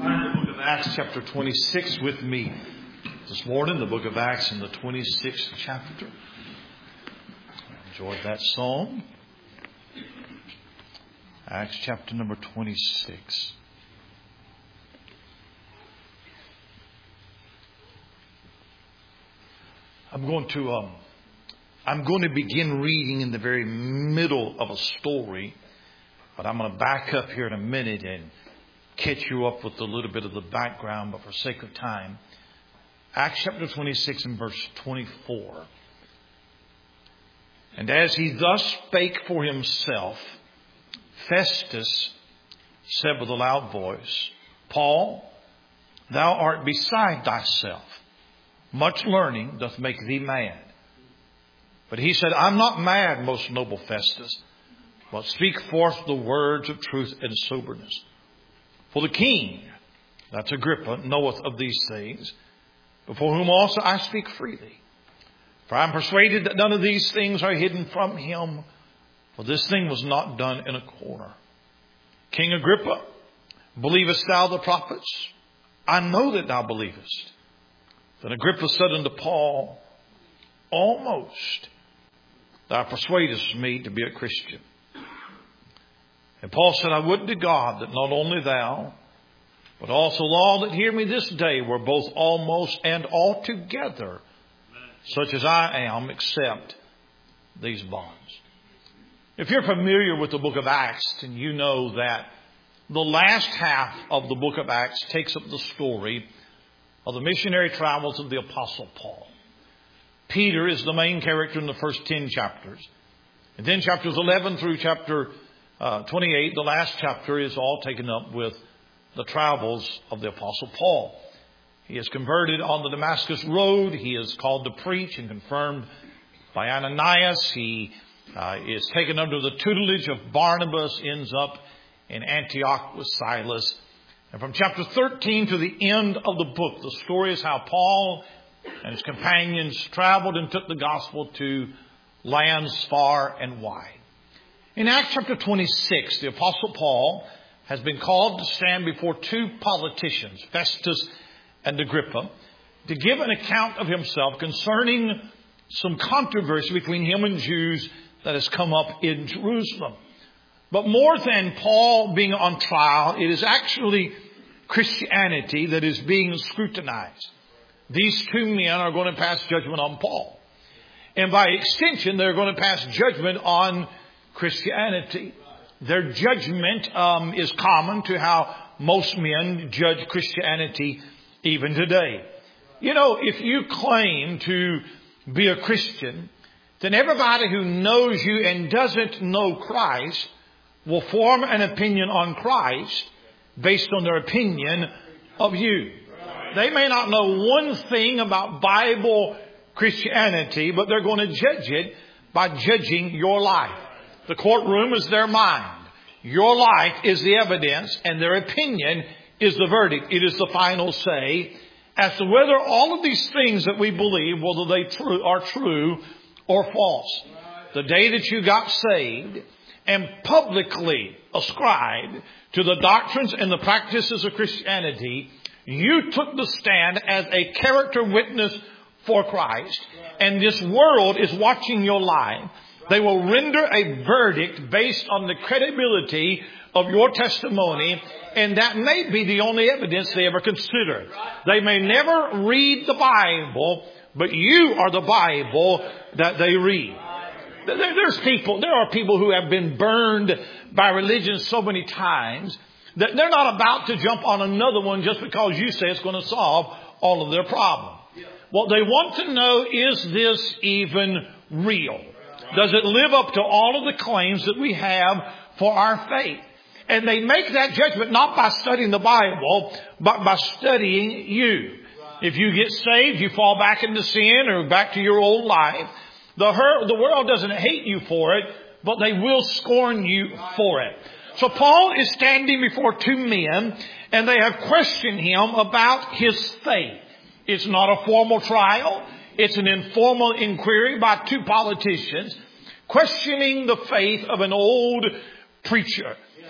Find the book of Acts chapter 26 with me this morning. The book of Acts in the 26th chapter. I enjoyed that song. Acts chapter number 26. I'm going to begin reading in the very middle of a story, but I'm going to back up here in a minute and catch you up with a little bit of the background, but for sake of time, Acts chapter 26 and verse 24. And as he thus spake for himself, Festus said with a loud voice, Paul, thou art beside thyself. Much learning doth make thee mad. But he said, I'm not mad, most noble Festus, but speak forth the words of truth and soberness. For the king, that's Agrippa, knoweth of these things, before whom also I speak freely. For I am persuaded that none of these things are hidden from him, for this thing was not done in a corner. King Agrippa, believest thou the prophets? I know that thou believest. Then Agrippa said unto Paul, almost thou persuadest me to be a Christian. And Paul said, I would to God that not only thou, but also all that hear me this day were both almost and altogether such as I am, except these bonds. If you're familiar with the book of Acts, then you know that the last half of the book of Acts takes up the story of the missionary travels of the Apostle Paul. Peter is the main character in the first 10 chapters. And then chapters 11 through chapter 28, the last chapter, is all taken up with the travels of the Apostle Paul. He is converted on the Damascus Road. He is called to preach and confirmed by Ananias. He is taken under the tutelage of Barnabas, ends up in Antioch with Silas. And from chapter 13 to the end of the book, the story is how Paul and his companions traveled and took the gospel to lands far and wide. In Acts chapter 26, the Apostle Paul has been called to stand before two politicians, Festus and Agrippa, to give an account of himself concerning some controversy between him and Jews that has come up in Jerusalem. But more than Paul being on trial, it is actually Christianity that is being scrutinized. These two men are going to pass judgment on Paul. And by extension, they're going to pass judgment on Christianity. Their judgment is common to how most men judge Christianity even today. You know, if you claim to be a Christian, then everybody who knows you and doesn't know Christ will form an opinion on Christ based on their opinion of you. They may not know one thing about Bible Christianity, but they're going to judge it by judging your life. The courtroom is their mind. Your life is the evidence, and their opinion is the verdict. It is the final say as to whether all of these things that we believe, whether they are true or false. The day that you got saved and publicly ascribed to the doctrines and the practices of Christianity, you took the stand as a character witness for Christ, and this world is watching your life. They will render a verdict based on the credibility of your testimony, and that may be the only evidence they ever consider. They may never read the Bible, but you are the Bible that they read. There are people who have been burned by religion so many times that they're not about to jump on another one just because you say it's going to solve all of their problems. What they want to know, is this even real? Does it live up to all of the claims that we have for our faith? And they make that judgment not by studying the Bible, but by studying you. If you get saved, you fall back into sin or back to your old life. The world doesn't hate you for it, but they will scorn you for it. So Paul is standing before two men, and they have questioned him about his faith. It's not a formal trial. It's an informal inquiry by two politicians questioning the faith of an old preacher.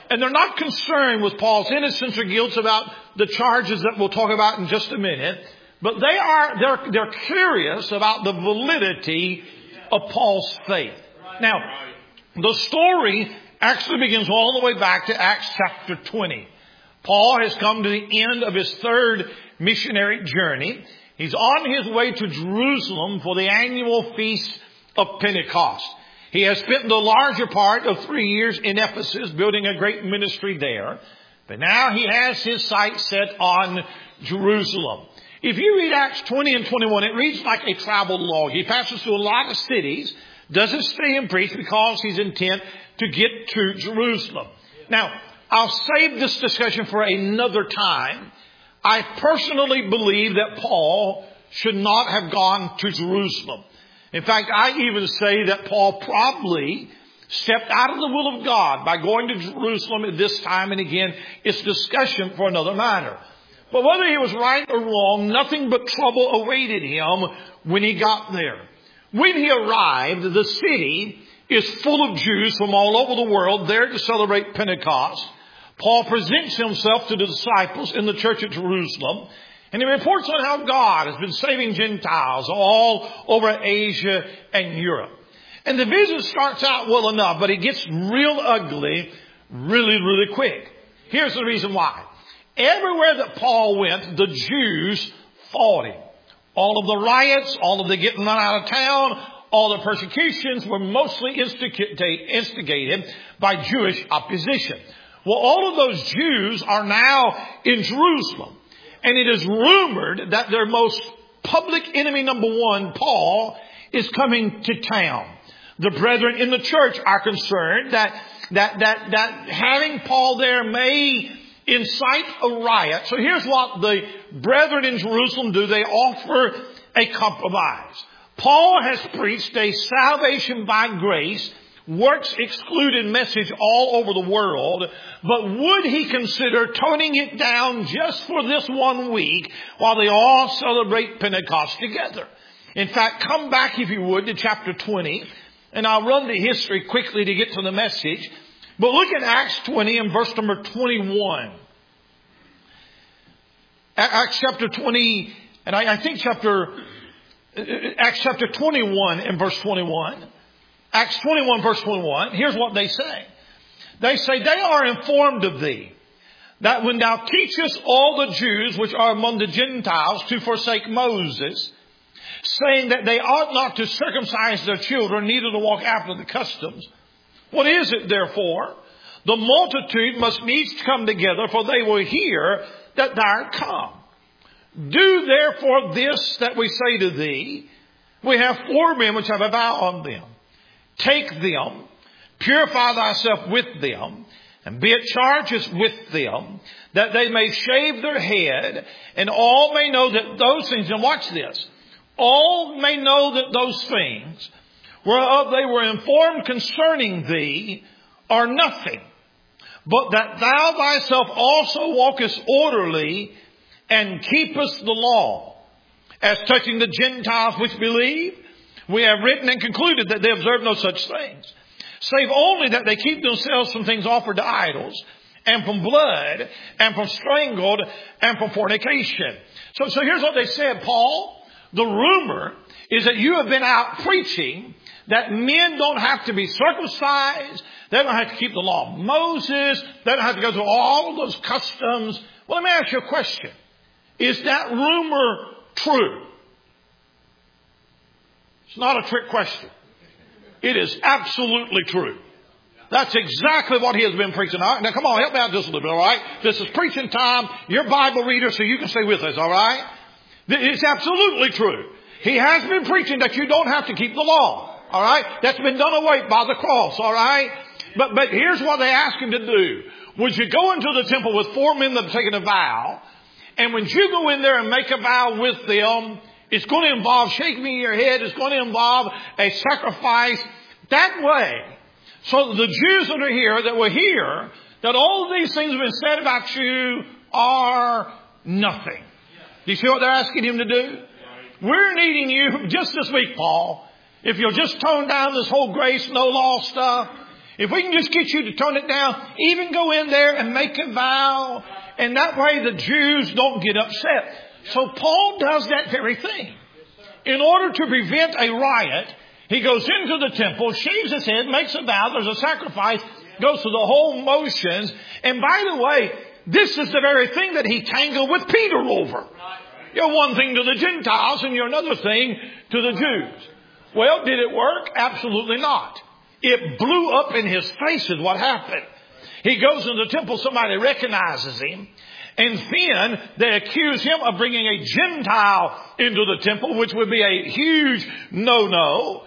And they're not concerned with Paul's innocence or guilt about the charges that we'll talk about in just a minute. But they're curious about the validity of Paul's faith. Now, the story actually begins all the way back to Acts chapter 20. Paul has come to the end of his third missionary journey. He's on his way to Jerusalem for the annual feast of Pentecost. He has spent the larger part of 3 years in Ephesus building a great ministry there. But now he has his sights set on Jerusalem. If you read Acts 20 and 21, it reads like a travel log. He passes through a lot of cities, doesn't stay and preach because he's intent to get to Jerusalem. Now, I'll save this discussion for another time. I personally believe that Paul should not have gone to Jerusalem. In fact, I even say that Paul probably stepped out of the will of God by going to Jerusalem at this time. And again, it's discussion for another matter. But whether he was right or wrong, nothing but trouble awaited him when he got there. When he arrived, the city is full of Jews from all over the world there to celebrate Pentecost. Paul presents himself to the disciples in the church at Jerusalem, and he reports on how God has been saving Gentiles all over Asia and Europe. And the visit starts out well enough, but it gets real ugly really quick. Here's the reason why. Everywhere that Paul went, the Jews fought him. All of the riots, all of the getting run out of town, all the persecutions were mostly instigated by Jewish opposition. Well, all of those Jews are now in Jerusalem. And it is rumored that their most public enemy number one, Paul, is coming to town. The brethren in the church are concerned that having Paul there may incite a riot. So here's what the brethren in Jerusalem do. They offer a compromise. Paul has preached a salvation by grace, works excluded message all over the world, but would he consider toning it down just for this 1 week while they all celebrate Pentecost together? In fact, come back, if you would, to chapter 20, and I'll run the history quickly to get to the message. But look at Acts 20 and verse number 21. Acts chapter 20, and I think Acts chapter 21 and verse 21. Acts 21 verse 21, here's what they say. They say, they are informed of thee, that when thou teachest all the Jews which are among the Gentiles to forsake Moses, saying that they ought not to circumcise their children, neither to walk after the customs. What is it therefore? The multitude must needs come together, for they will hear that thou art come. Do therefore this that we say to thee. We have 4 men which have a vow on them. Take them, purify thyself with them, and be at charges with them, that they may shave their head, and all may know that those things, and watch this, all may know that those things whereof they were informed concerning thee are nothing, but that thou thyself also walkest orderly and keepest the law. As touching the Gentiles which believe, we have written and concluded that they observe no such things, save only that they keep themselves from things offered to idols, and from blood, and from strangled, and from fornication. So here's what they said, Paul. The rumor is that you have been out preaching that men don't have to be circumcised. They don't have to keep the law of Moses. They don't have to go through all of those customs. Well, let me ask you a question. Is that rumor true? It's not a trick question. It is absolutely true. That's exactly what he has been preaching. All right? Now, come on, help me out just a little bit, all right? This is preaching time. You're Bible reader, so you can stay with us, all right? It's absolutely true. He has been preaching that you don't have to keep the law, all right? That's been done away by the cross, all right? But here's what they ask him to do. Would you go into the temple with 4 men that have taken a vow, and when you go in there and make a vow with them, it's going to involve shaking your head. It's going to involve a sacrifice that way. So the Jews that are here, that will hear that all of these things have been said about you are nothing. Do you see what they're asking him to do? We're needing you just this week, Paul. If you'll just tone down this whole grace, no law stuff. If we can just get you to tone it down, even go in there and make a vow. And that way the Jews don't get upset. So Paul does that very thing. In order to prevent a riot, he goes into the temple, shaves his head, makes a vow, there's a sacrifice, goes through the whole motions. And by the way, this is the very thing that he tangled with Peter over. You're one thing to the Gentiles and you're another thing to the Jews. Well, did it work? Absolutely not. It blew up in his face is what happened. He goes into the temple, somebody recognizes him, and then they accuse him of bringing a Gentile into the temple, which would be a huge no-no.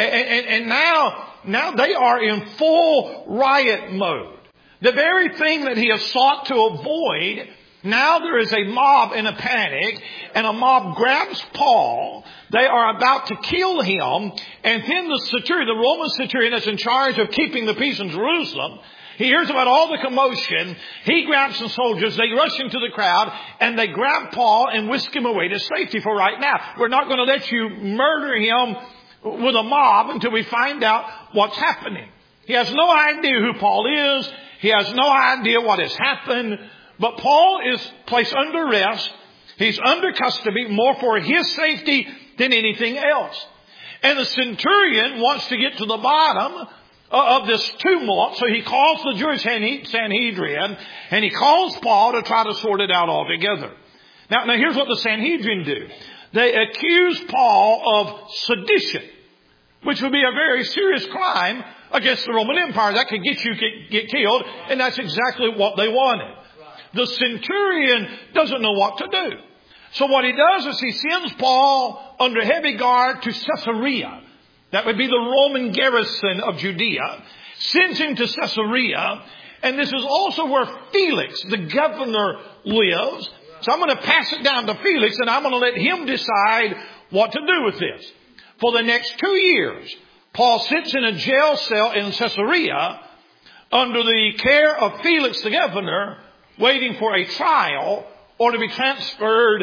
And now they are in full riot mode. The very thing that he has sought to avoid, now there is a mob in a panic, and a mob grabs Paul. They are about to kill him, and then the centurion, the Roman centurion that's in charge of keeping the peace in Jerusalem, he hears about all the commotion. He grabs some soldiers. They rush into the crowd, and they grab Paul and whisk him away to safety for right now. We're not going to let you murder him with a mob until we find out what's happening. He has no idea who Paul is. He has no idea what has happened. But Paul is placed under arrest. He's under custody more for his safety than anything else. And the centurion wants to get to the bottom of this tumult. So he calls the Jewish Sanhedrin and he calls Paul to try to sort it out altogether. Now here's what the Sanhedrin do. They accuse Paul of sedition, which would be a very serious crime against the Roman Empire. That could get you get killed, and that's exactly what they wanted. The centurion doesn't know what to do. So what he does is he sends Paul under heavy guard to Caesarea. That would be the Roman garrison of Judea. Sends him to Caesarea. And this is also where Felix, the governor, lives. So I'm going to pass it down to Felix, and I'm going to let him decide what to do with this. For the next 2 years, Paul sits in a jail cell in Caesarea under the care of Felix, the governor, waiting for a trial or to be transferred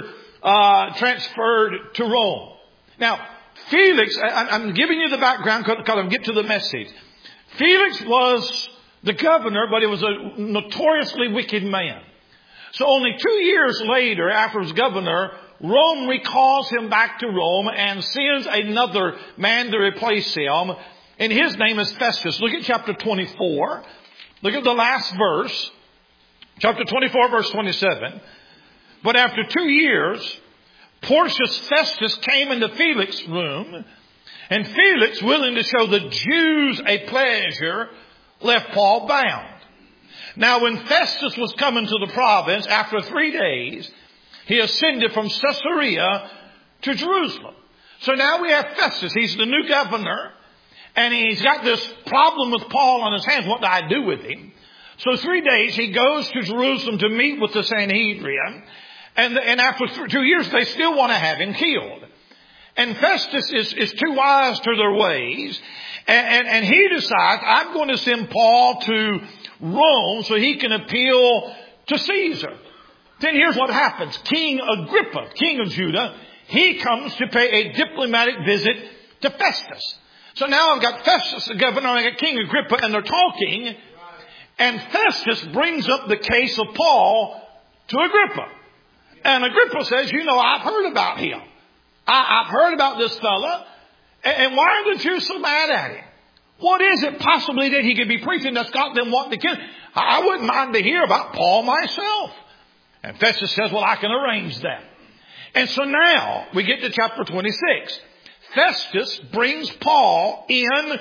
to Rome. Now, Felix, I'm giving you the background because I'm getting to the message. Felix was the governor, but he was a notoriously wicked man. So only 2 years later, after he was governor, Rome recalls him back to Rome and sends another man to replace him. And his name is Festus. Look at chapter 24. Look at the last verse. Chapter 24, verse 27. But after 2 years, Porcius Festus came into Felix's room, and Felix, willing to show the Jews a pleasure, left Paul bound. Now when Festus was coming to the province, after 3 days, he ascended from Caesarea to Jerusalem. So now we have Festus. He's the new governor, and he's got this problem with Paul on his hands. What do I do with him? So 3 days he goes to Jerusalem to meet with the Sanhedrin. And after 2 years, they still want to have him killed. And Festus is too wise to their ways. And he decides, I'm going to send Paul to Rome so he can appeal to Caesar. Then here's what happens. King Agrippa, king of Judah, he comes to pay a diplomatic visit to Festus. So now I've got Festus, the governor, and I've got King Agrippa, and they're talking. And Festus brings up the case of Paul to Agrippa. And Agrippa says, I've heard about him. I've heard about this fella. And why are the Jews so mad at him? What is it possibly that he could be preaching that's got them wanting to kill him? I wouldn't mind to hear about Paul myself. And Festus says, well, I can arrange that. And so now we get to chapter 26. Festus brings Paul in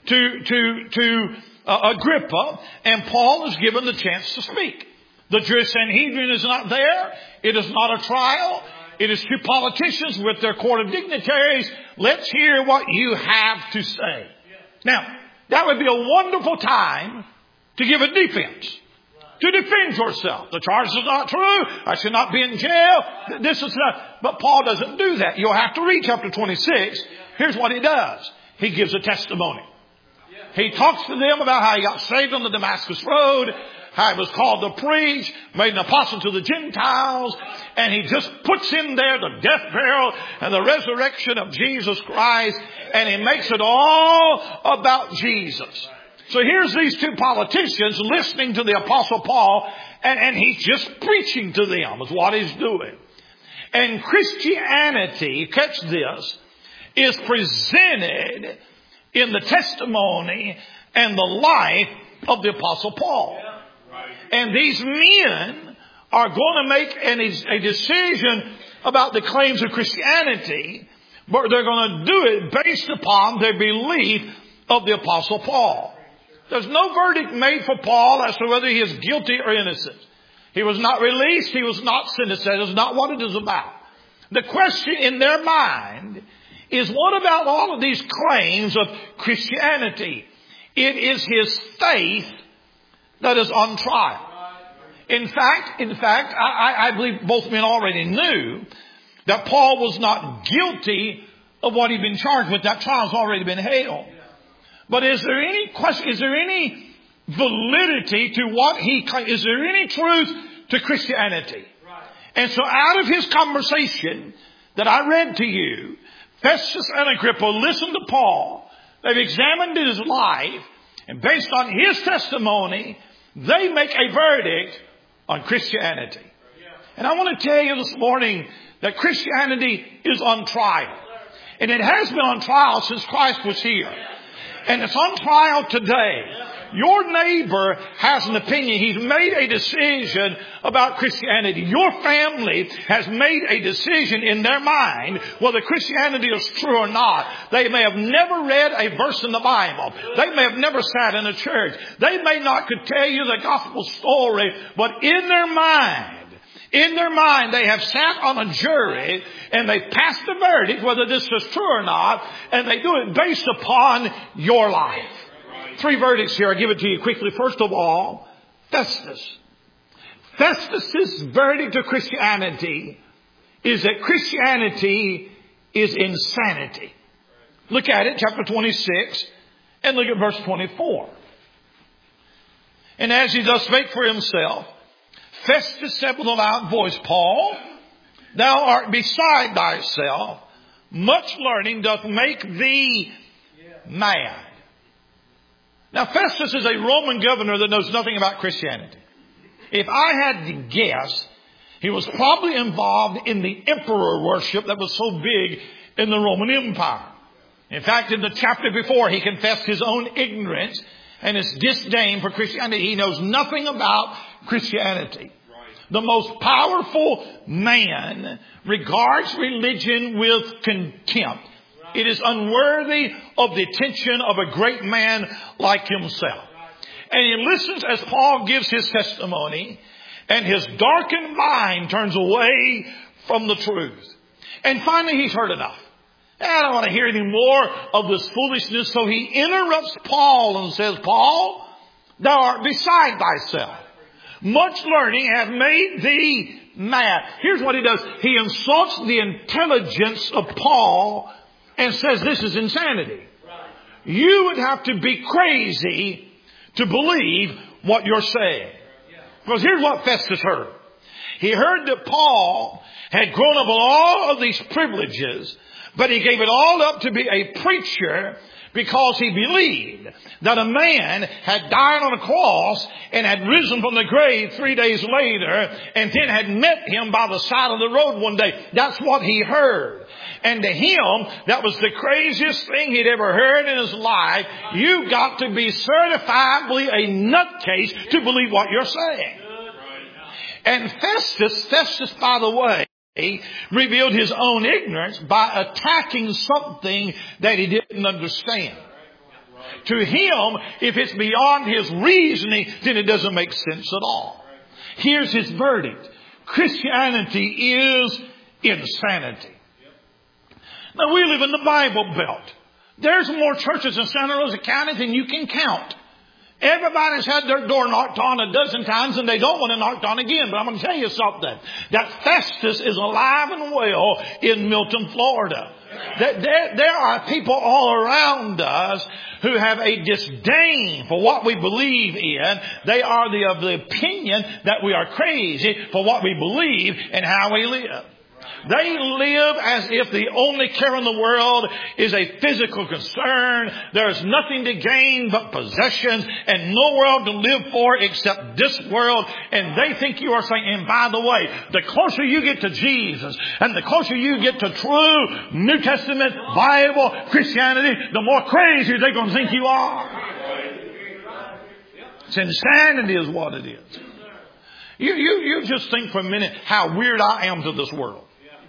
to Agrippa, and Paul is given the chance to speak. The Jewish Sanhedrin is not there. It is not a trial. It is two politicians with their court of dignitaries. Let's hear what you have to say. Now, that would be a wonderful time to give a defense. To defend yourself. The charge is not true. I should not be in jail. This is not. But Paul doesn't do that. You'll have to read chapter 26. Here's what he does. He gives a testimony. He talks to them about how he got saved on the Damascus Road, how he was called to preach, made an apostle to the Gentiles, and he just puts in there the death, burial, and the resurrection of Jesus Christ, and he makes it all about Jesus. So here's these two politicians listening to the Apostle Paul, and he's just preaching to them is what he's doing. And Christianity, catch this, is presented in the testimony and the life of the Apostle Paul. And these men are going to make a decision about the claims of Christianity, but they're going to do it based upon their belief of the Apostle Paul. There's no verdict made for Paul as to whether he is guilty or innocent. He was not released. He was not sentenced. That is not what it is about. The question in their mind is, what about all of these claims of Christianity? It is his faith that is on trial. In fact, I believe both men already knew that Paul was not guilty of what he'd been charged with. That trial's already been held. But is there any question? Is there any validity to what he claims? Is there any truth to Christianity? And so out of his conversation that I read to you, Festus and Agrippa listened to Paul. They've examined his life, and based on his testimony, they make a verdict on Christianity. And I want to tell you this morning that Christianity is on trial. And it has been on trial since Christ was here. And it's on trial today. Your neighbor has an opinion. He's made a decision about Christianity. Your family has made a decision in their mind whether Christianity is true or not. They may have never read a verse in the Bible. They may have never sat in a church. They may not could tell you the gospel story, but in their mind, they have sat on a jury and they passed the verdict whether this is true or not, and they do it based upon your life. 3 verdicts here. I'll give it to you quickly. First of all, Festus. Festus's verdict to Christianity is that Christianity is insanity. Look at it, chapter 26, and look at verse 24. And as he thus spake for himself, Festus said with a loud voice, Paul, thou art beside thyself. Much learning doth make thee mad. Now, Festus is a Roman governor that knows nothing about Christianity. If I had to guess, he was probably involved in the emperor worship that was so big in the Roman Empire. In fact, in the chapter before, he confessed his own ignorance and his disdain for Christianity. He knows nothing about Christianity. The most powerful man regards religion with contempt. It is unworthy of the attention of a great man like himself. And he listens as Paul gives his testimony, and his darkened mind turns away from the truth. And finally, he's heard enough. I don't want to hear any more of this foolishness. So he interrupts Paul and says, Paul, thou art beside thyself. Much learning hath made thee mad. Here's what he does. He insults the intelligence of Paul and says this is insanity. You would have to be crazy to believe what you're saying. Because here's what Festus heard. He heard that Paul had grown up with all of these privileges, but he gave it all up to be a preacher because he believed that a man had died on a cross and had risen from the grave 3 days later and then had met him by the side of the road one day. That's what he heard. And to him, that was the craziest thing he'd ever heard in his life. You've got to be certifiably a nutcase to believe what you're saying. And Festus, by the way, revealed his own ignorance by attacking something that he didn't understand. To him, if it's beyond his reasoning, then it doesn't make sense at all. Here's his verdict. Christianity is insanity. Now, we live in the Bible Belt. There's more churches in Santa Rosa County than you can count. Everybody's had their door knocked on a dozen times and they don't want it knocked on again. But I'm going to tell you something. That Festus is alive and well in Milton, Florida. There are people all around us who have a disdain for what we believe in. They are of the opinion that we are crazy for what we believe and how we live. They live as if the only care in the world is a physical concern. There's nothing to gain but possessions and no world to live for except this world. And they think you are saying, and by the way, the closer you get to Jesus and the closer you get to true New Testament Bible Christianity, the more crazy they're going to think you are. It's insanity is what it is. You just think for a minute how weird I am to this world.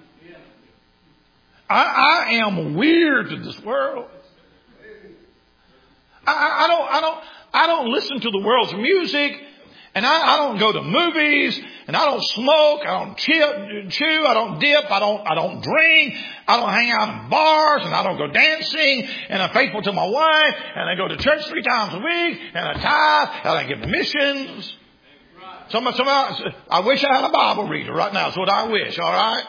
I am weird to this world. I don't listen to the world's music, and I don't go to movies, and I don't smoke, I don't chew, I don't dip, I don't drink, I don't hang out in bars, and I don't go dancing, and I'm faithful to my wife, and I go to church 3 times a week, and I tithe, and I give missions. I wish I had a Bible reader right now. That's what I wish, all right?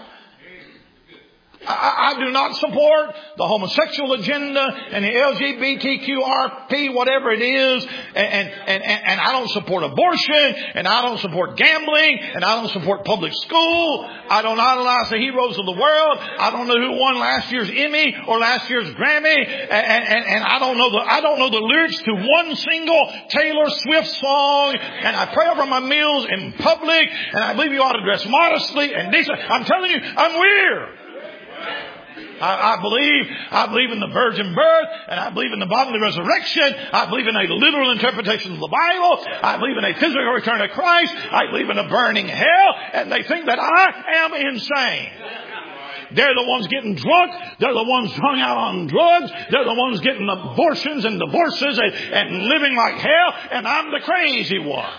I do not support the homosexual agenda and the LGBTQRP, whatever it is. And I don't support abortion, and I don't support gambling, and I don't support public school. I don't idolize the heroes of the world. I don't know who won last year's Emmy or last year's Grammy. And I don't know the lyrics to one single Taylor Swift song. And I pray over my meals in public, and I believe you ought to dress modestly and decent. I'm telling you, I'm weird. I believe in the virgin birth, and I believe in the bodily resurrection. I believe in a literal interpretation of the Bible. I believe in a physical return of Christ. I believe in a burning hell, and they think that I am insane. They're the ones getting drunk. They're the ones hung out on drugs. They're the ones getting abortions and divorces and living like hell, and I'm the crazy one.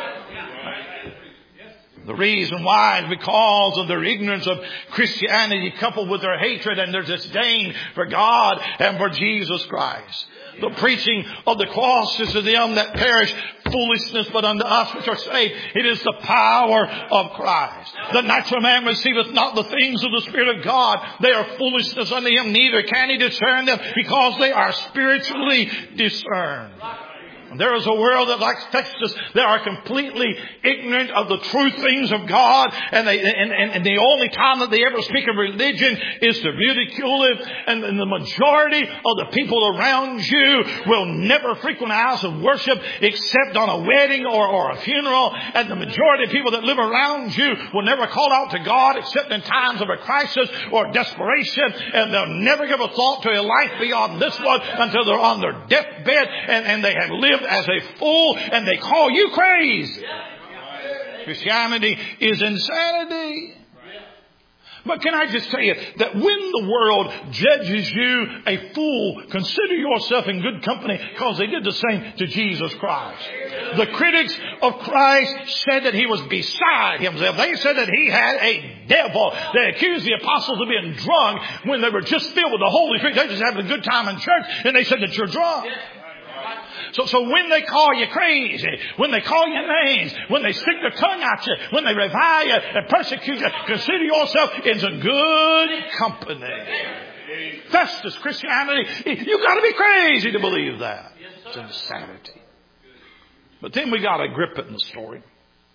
The reason why is because of their ignorance of Christianity coupled with their hatred and their disdain for God and for Jesus Christ. The preaching of the cross is to them that perish foolishness, but unto us which are saved, it is the power of Christ. The natural man receiveth not the things of the Spirit of God. They are foolishness unto him, neither can he discern them, because they are spiritually discerned. There is a world that, like Texas, they are completely ignorant of the true things of God, and the only time that they ever speak of religion is to ridicule it. And the majority of the people around you will never frequent a house of worship except on a wedding or a funeral. And the majority of people that live around you will never call out to God except in times of a crisis or desperation. And they'll never give a thought to a life beyond this one until they're on their deathbed and they have lived as a fool, and they call you crazy. Christianity is insanity. But can I just tell you that when the world judges you a fool, consider yourself in good company, because they did the same to Jesus Christ. The critics of Christ said that he was beside himself. They said that he had a devil. They accused the apostles of being drunk when they were just filled with the Holy Spirit. They just having a good time in church, and they said that you're drunk. So when they call you crazy, when they call you names, when they stick their tongue at you, when they revile you and persecute you, consider yourself in good company. Festus Christianity, you've got to be crazy to believe that. It's insanity. But then we got Agrippa in the story.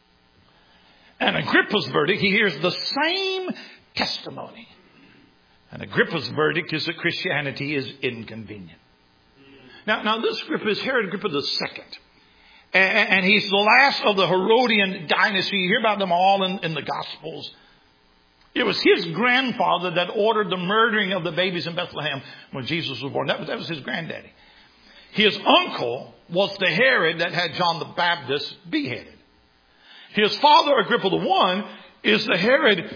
And Agrippa's verdict, he hears the same testimony. And Agrippa's verdict is that Christianity is inconvenient. Now this Agrippa is Herod Agrippa II. And he's the last of the Herodian dynasty. You hear about them all in the Gospels. It was his grandfather that ordered the murdering of the babies in Bethlehem when Jesus was born. That was his granddaddy. His uncle was the Herod that had John the Baptist beheaded. His father, Agrippa I, is the Herod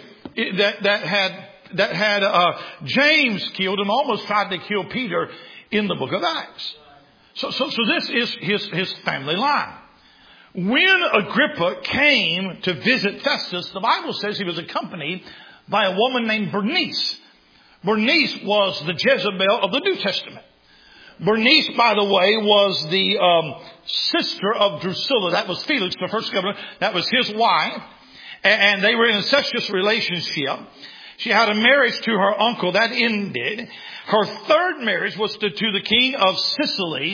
that had James killed and almost tried to kill Peter in the book of Acts. So this is his family line. When Agrippa came to visit Festus, the Bible says he was accompanied by a woman named Bernice. Bernice was the Jezebel of the New Testament. Bernice, by the way, was the sister of Drusilla. That was Felix, the first governor. That was his wife. And they were in an incestuous relationship. She had a marriage to her uncle. That ended. Her third marriage was to the king of Sicily,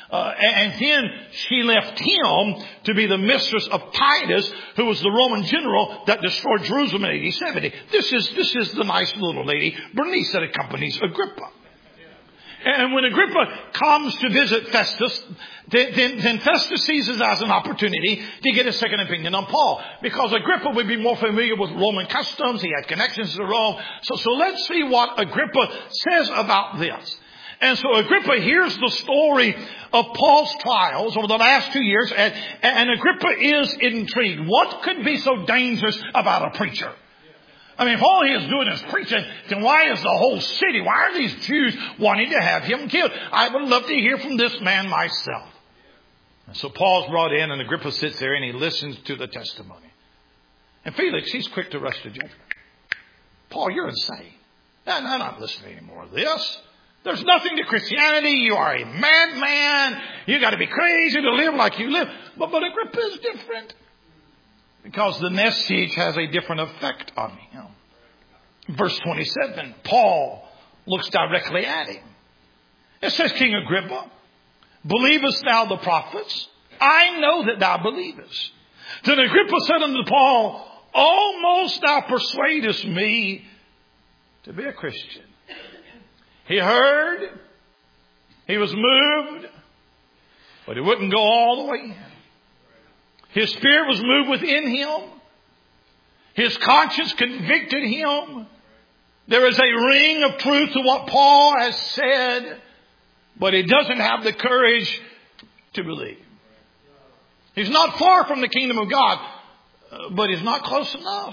And then she left him to be the mistress of Titus, who was the Roman general that destroyed Jerusalem in AD 70. This is the nice little lady, Bernice, that accompanies Agrippa. And when Agrippa comes to visit Festus, then Festus sees it as an opportunity to get a second opinion on Paul. Because Agrippa would be more familiar with Roman customs. He had connections to Rome. So let's see what Agrippa says about this. And so Agrippa hears the story of Paul's trials over the last 2 years. And Agrippa is intrigued. What could be so dangerous about a preacher? I mean, if all he is doing is preaching, then why is the whole city, why are these Jews wanting to have him killed? I would love to hear from this man myself. And so Paul's brought in, and Agrippa sits there and he listens to the testimony. And Felix, he's quick to rush to judgment. Paul, you're insane. I'm not listening anymore to this. There's nothing to Christianity. You are a madman. You got to be crazy to live like you live. But Agrippa is different. Because the message has a different effect on him. Verse 27, Paul looks directly at him. It says, King Agrippa, believest thou the prophets? I know that thou believest. Then Agrippa said unto Paul, almost thou persuadest me to be a Christian. He heard, he was moved, but he wouldn't go all the way in. His spirit was moved within him. His conscience convicted him. There is a ring of truth to what Paul has said, but he doesn't have the courage to believe. He's not far from the kingdom of God, but he's not close enough.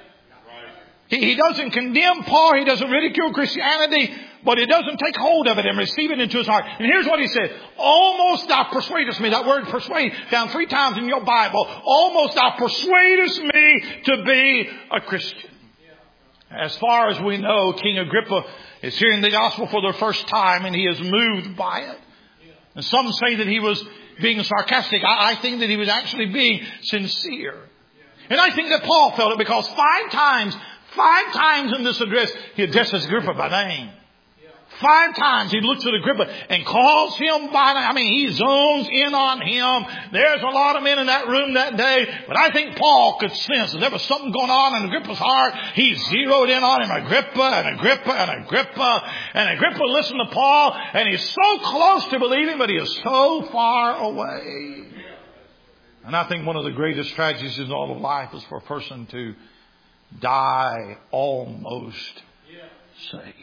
He doesn't condemn Paul. He doesn't ridicule Christianity, but he doesn't take hold of it and receive it into his heart. And here's what he said. Almost thou persuadest me. That word persuade found 3 times in your Bible. Almost thou persuadest me to be a Christian. As far as we know, King Agrippa is hearing the gospel for the first time and he is moved by it. And some say that he was being sarcastic. I think that he was actually being sincere. And I think that Paul felt it because 5 times in this address, he addresses Agrippa by name. 5 times he looks at Agrippa and calls him by name. I mean, he zones in on him. There's a lot of men in that room that day. But I think Paul could sense that there was something going on in Agrippa's heart. He zeroed in on him, Agrippa and Agrippa and Agrippa. And Agrippa listened to Paul. And he's so close to believing, but he is so far away. And I think one of the greatest tragedies in all of life is for a person to die almost saved.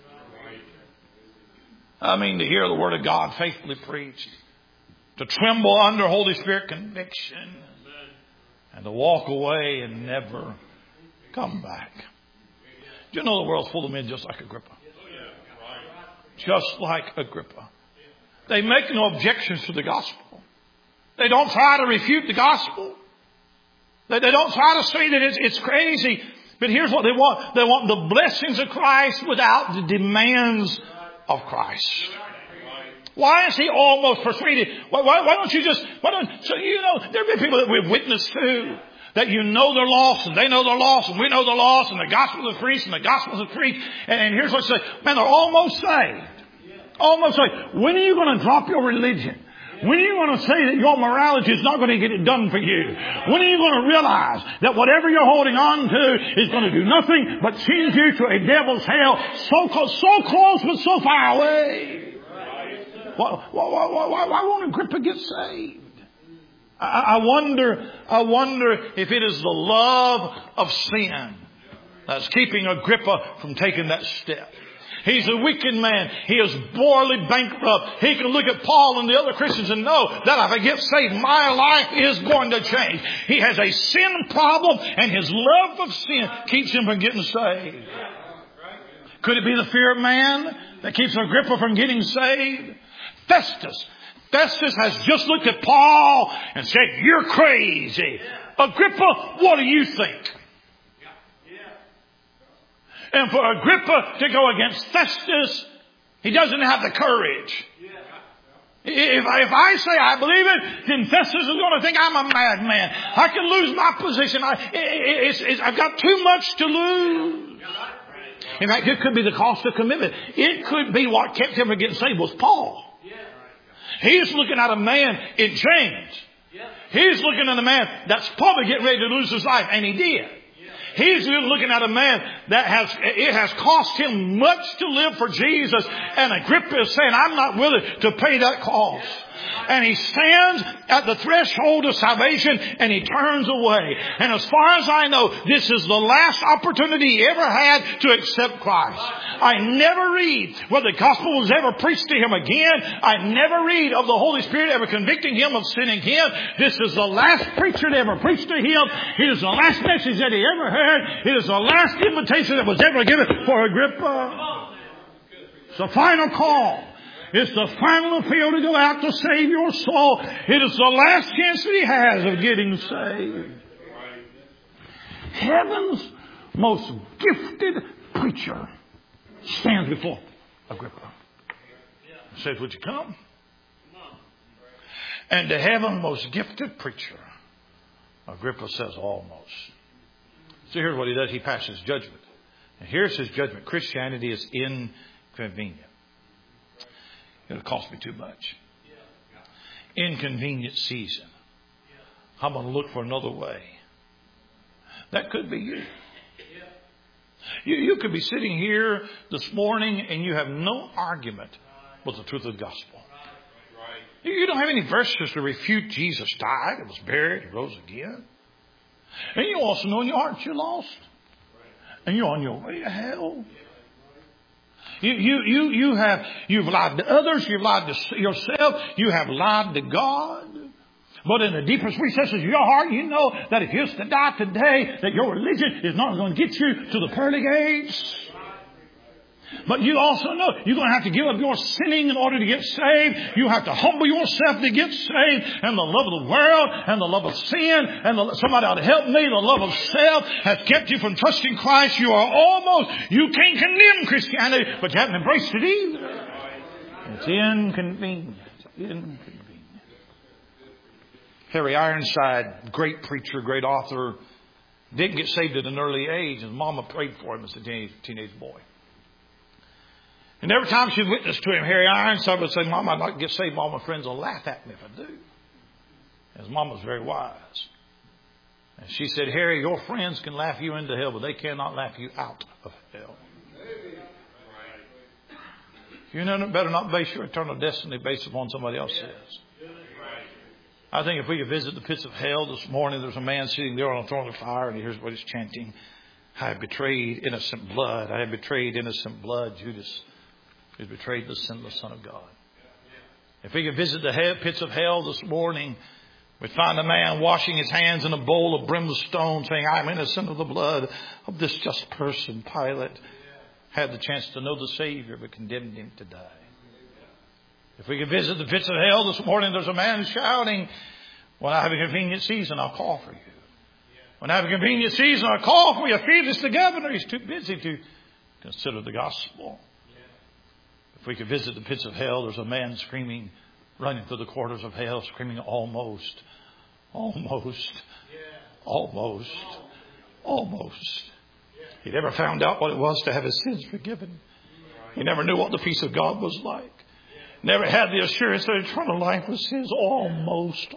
I mean, to hear the Word of God faithfully preached, to tremble under Holy Spirit conviction, and to walk away and never come back. Do you know the world's full of men just like Agrippa? Just like Agrippa. They make no objections to the gospel. They don't try to refute the gospel. They don't try to say that it's crazy. But here's what they want. They want the blessings of Christ without the demands of Christ. Why is he almost persuaded? Why don't you just, so you know, there have been people that we've witnessed to, that you know they're lost, and they know they're lost, and we know they're lost, and the gospel is preached, and the gospel is preached, and here's what you say, man, they're almost saved. Almost saved. When are you going to drop your religion? When are you going to say that your morality is not going to get it done for you? When are you going to realize that whatever you're holding on to is going to do nothing but send you to a devil's hell so close but so far away? Why won't Agrippa get saved? I wonder if it is the love of sin that's keeping Agrippa from taking that step. He's a wicked man. He is morally bankrupt. He can look at Paul and the other Christians and know that if I get saved, my life is going to change. He has a sin problem, and his love of sin keeps him from getting saved. Could it be the fear of man that keeps Agrippa from getting saved? Festus has just looked at Paul and said, "You're crazy." Agrippa, what do you think? And for Agrippa to go against Festus, he doesn't have the courage. If I say I believe it, then Festus is going to think I'm a madman. I can lose my position. I've got too much to lose. In fact, it could be the cost of commitment. It could be what kept him from getting saved was Paul. He's looking at a man in chains. He's looking at a man that's probably getting ready to lose his life, and he did. He's looking at a man that it has cost him much to live for Jesus. And Agrippa is saying, I'm not willing to pay that cost. And he stands at the threshold of salvation and he turns away. And as far as I know, this is the last opportunity he ever had to accept Christ. I never read where the gospel was ever preached to him again. I never read of the Holy Spirit ever convicting him of sin again. This is the last preacher that ever preached to him. It is the last message that he ever heard. It is the last invitation that was ever given for Agrippa. It's the final call. It's the final appeal to go out to save your soul. It is the last chance that he has of getting saved. Heaven's most gifted preacher stands before Agrippa. Says, would you come? And to heaven's most gifted preacher, Agrippa says, almost. So here's what he does. He passes judgment. And here's his judgment. Christianity is inconvenient. It'll cost me too much. Inconvenient season. I'm going to look for another way. That could be you. You could be sitting here this morning and you have no argument with the truth of the gospel. You don't have any verses to refute Jesus died, was buried, he rose again. And you also know in your heart you're lost. And you're on your way to hell. You've lied to others, you've lied to yourself, you have lied to God. But in the deepest recesses of your heart, you know that if you was to die today, that your religion is not going to get you to the pearly gates. But you also know you're going to have to give up your sinning in order to get saved. You have to humble yourself to get saved. And the love of the world and the love of sin and somebody ought to help me. The love of self has kept you from trusting Christ. You can't condemn Christianity, but you haven't embraced it either. It's inconvenient. Harry Ironside, great preacher, great author, didn't get saved at an early age. His mama prayed for him as a teenage boy. And every time she witnessed to him, Harry Ironside would say, Mom, I'd like to get saved. All my friends will laugh at me if I do. His mom was very wise. And she said, Harry, your friends can laugh you into hell, but they cannot laugh you out of hell. You better not base your eternal destiny based upon somebody else's. I think if we could visit the pits of hell this morning, there's a man sitting there on a throne of fire, and here's what he's chanting. I have betrayed innocent blood. I have betrayed innocent blood. Judas has betrayed the sinless Son of God. If we could visit the pits of hell this morning, we'd find a man washing his hands in a bowl of brimstone saying, I'm innocent of the blood of this just person. Pilate had the chance to know the Savior but condemned him to die. If we could visit the pits of hell this morning, there's a man shouting, when I have a convenient season, I'll call for you. When I have a convenient season, I'll call for you. Felix the governor, he's too busy to consider the gospel. If we could visit the pits of hell, there's a man screaming, running through the corridors of hell, screaming, almost, almost, almost, almost. He never found out what it was to have his sins forgiven. He never knew what the peace of God was like. Never had the assurance that eternal life was his. Almost,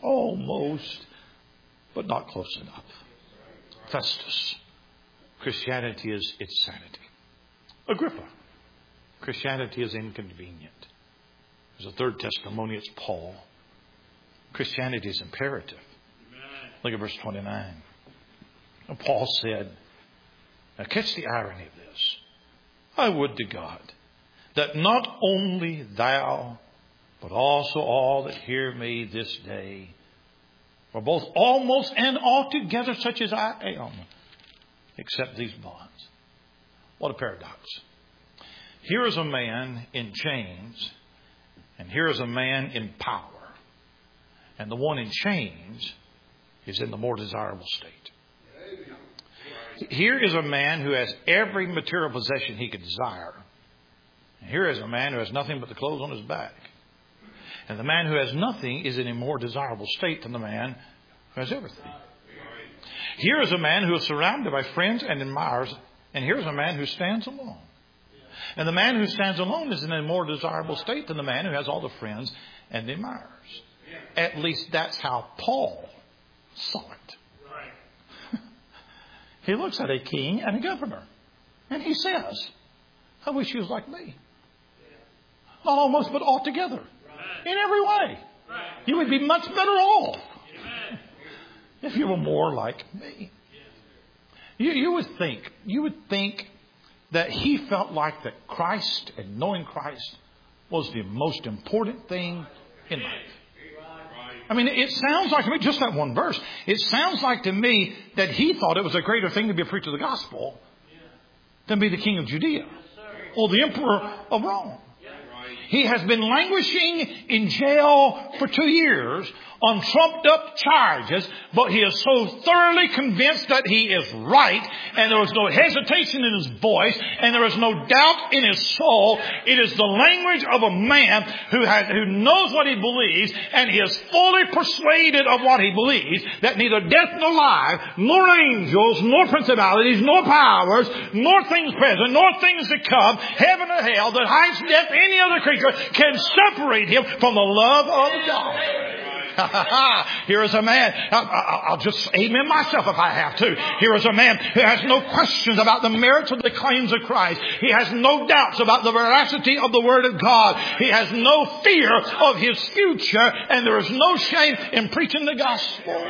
but not close enough. Festus. Christianity is its sanity. Agrippa. Christianity is inconvenient. There's a third testimony. It's Paul. Christianity is imperative. Look at verse 29. And Paul said, now catch the irony of this. I would to God that not only thou, but also all that hear me this day, for both almost and altogether such as I am, accept these bonds. What a paradox. Here is a man in chains, and here is a man in power. And the one in chains is in the more desirable state. Here is a man who has every material possession he could desire. And here is a man who has nothing but the clothes on his back. And the man who has nothing is in a more desirable state than the man who has everything. Here is a man who is surrounded by friends and admirers. And here's a man who stands alone. And the man who stands alone is in a more desirable state than the man who has all the friends and the admirers. At least that's how Paul saw it. He looks at a king and a governor, and he says, I wish you was like me. Not almost, but altogether. In every way. You would be much better off if you were more like me. You would think that he felt like that Christ and knowing Christ was the most important thing in life. I mean, it sounds like to me, just that one verse, it sounds like to me that he thought it was a greater thing to be a preacher of the gospel than be the king of Judea or the emperor of Rome. He has been languishing in jail for 2 years on trumped up charges, but he is so thoroughly convinced that he is right, and there is no hesitation in his voice, and there is no doubt in his soul. It is the language of a man who knows what he believes, and he is fully persuaded of what he believes, that neither death nor life, nor angels, nor principalities, nor powers, nor things present, nor things to come, heaven or hell, that heights, depth, any other creature can separate him from the love of God. Here is a man, I'll just amen myself if I have to. Here is a man who has no questions about the merits of the claims of Christ. He has no doubts about the veracity of the Word of God. He has no fear of his future, and there is no shame in preaching the gospel.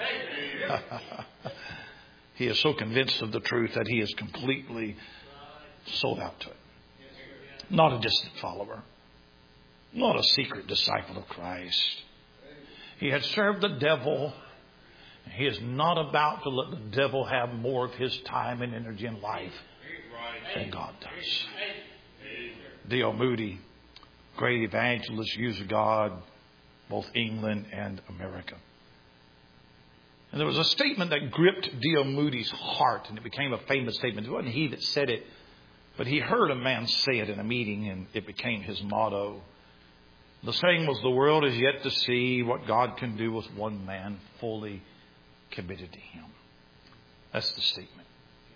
He is so convinced of the truth that he is completely sold out to it. Not a distant follower. Not a secret disciple of Christ. He had served the devil. He is not about to let the devil have more of his time and energy in life than God does. D.L. Moody, great evangelist, used of God, both England and America. And there was a statement that gripped D.L. Moody's heart, and it became a famous statement. It wasn't he that said it, but he heard a man say it in a meeting, and it became his motto. The saying was, the world is yet to see what God can do with one man fully committed to Him. That's the statement.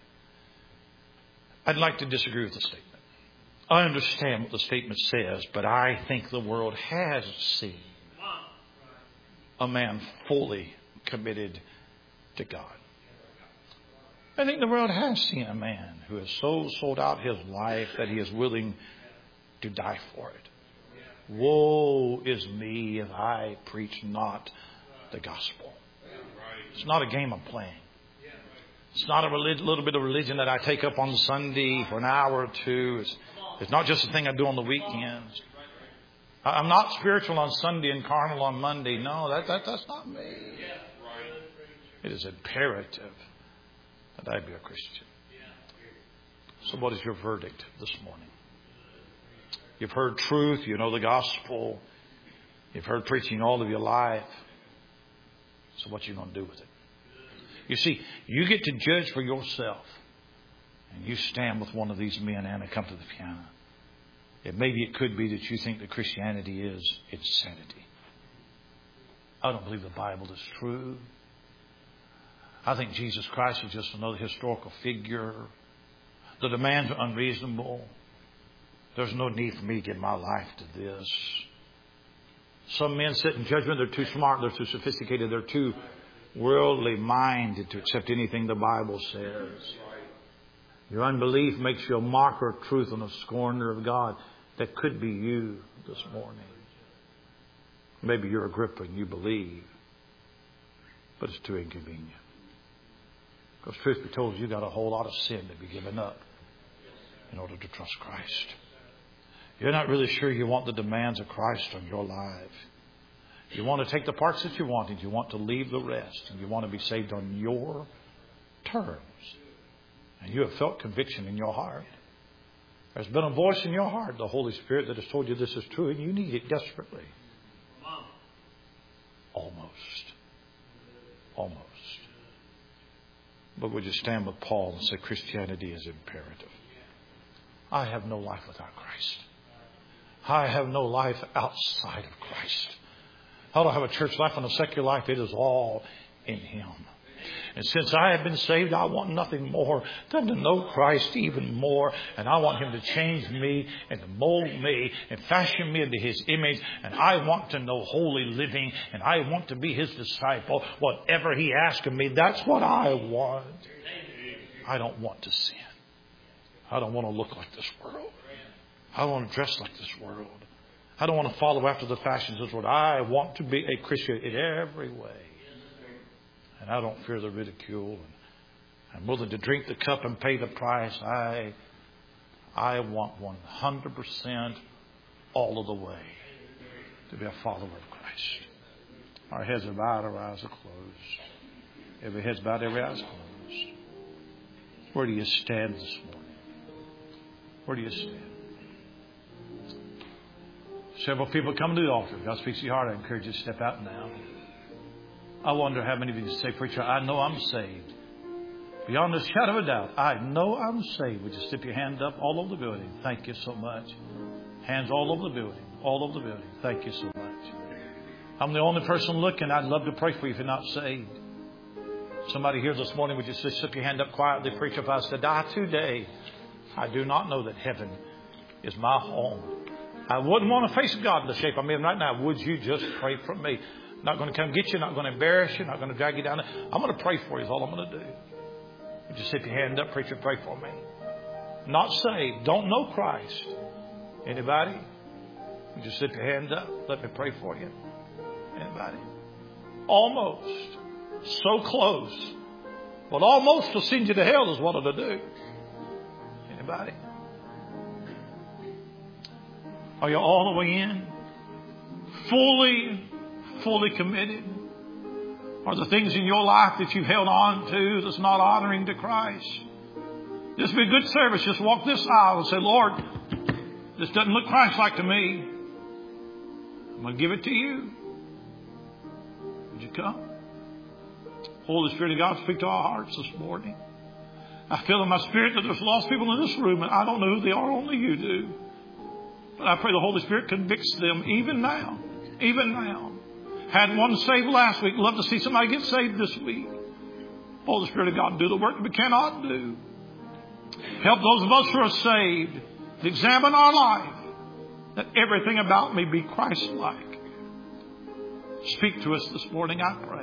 I'd like to disagree with the statement. I understand what the statement says, but I think the world has seen a man fully committed to God. I think the world has seen a man who has so sold out his life that he is willing to die for it. Woe is me if I preach not the gospel. It's not a game I'm playing. It's not a little bit of religion that I take up on Sunday for an hour or two. It's not just a thing I do on the weekends. I'm not spiritual on Sunday and carnal on Monday. No, that's not me. It is imperative that I be a Christian. So what is your verdict this morning? You've heard truth. You know the gospel. You've heard preaching all of your life. So what are you going to do with it? You see, you get to judge for yourself. And you stand with one of these men and come to the piano. Maybe it could be that you think that Christianity is insanity. I don't believe the Bible is true. I think Jesus Christ is just another historical figure. The demands are unreasonable. There's no need for me to give my life to this. Some men sit in judgment. They're too smart. They're too sophisticated. They're too worldly minded to accept anything the Bible says. Your unbelief makes you a mocker of truth and a scorner of God. That could be you this morning. Maybe you're Agrippa and you believe. But it's too inconvenient. Because truth be told, you've got a whole lot of sin to be given up in order to trust Christ. You're not really sure you want the demands of Christ on your life. You want to take the parts that you want and you want to leave the rest. And you want to be saved on your terms. And you have felt conviction in your heart. There's been a voice in your heart, the Holy Spirit, that has told you this is true and you need it desperately. Almost. But would you stand with Paul and say Christianity is imperative? I have no life without Christ. I have no life outside of Christ. I don't have a church life and a secular life. It is all in Him. And since I have been saved, I want nothing more than to know Christ even more. And I want Him to change me and to mold me and fashion me into His image. And I want to know holy living. And I want to be His disciple. Whatever He asks of me, that's what I want. I don't want to sin. I don't want to look like this world. I don't want to dress like this world. I don't want to follow after the fashions of this world. I want to be a Christian in every way. And I don't fear the ridicule. And I'm willing to drink the cup and pay the price. I want 100% all of the way to be a follower of Christ. Our heads are bowed, our eyes are closed. Every head's bowed, every eye's closed. Where do you stand this morning? Where do you stand? Several people come to the altar. God speaks to your heart. I encourage you to step out now. I wonder how many of you say, preacher, I know I'm saved. Beyond a shadow of a doubt, I know I'm saved. Would you slip your hand up all over the building? Thank you so much. Hands all over the building. All over the building. Thank you so much. I'm the only person looking. I'd love to pray for you if you're not saved. Somebody here this morning, would you just slip your hand up quietly? Preacher, if I said, die today, I do not know that heaven is my home. I wouldn't want to face God in the shape I'm in right now. Would you just pray for me? Not going to come get you. Not going to embarrass you. Not going to drag you down. I'm going to pray for you is all I'm going to do. Would you slip your hand up, preacher, pray for me. Not saved. Don't know Christ. Anybody? Would you slip your hand up? Let me pray for you. Anybody? Almost. So close. But almost to send you to hell is what it'll do. Anybody? Are you all the way in? Fully committed? Are the things in your life that you've held on to that's not honoring to Christ? Just be a good service. Just walk this aisle and say, Lord, this doesn't look Christ-like to me. I'm going to give it to you. Would you come? Holy Spirit of God, speak to our hearts this morning. I feel in my spirit that there's lost people in this room, and I don't know who they are, only you do. But I pray the Holy Spirit convicts them even now. Even now. Had one saved last week. Love to see somebody get saved this week. Holy Spirit of God, do the work we cannot do. Help those of us who are saved to examine our life, that everything about me be Christ-like. Speak to us this morning, I pray.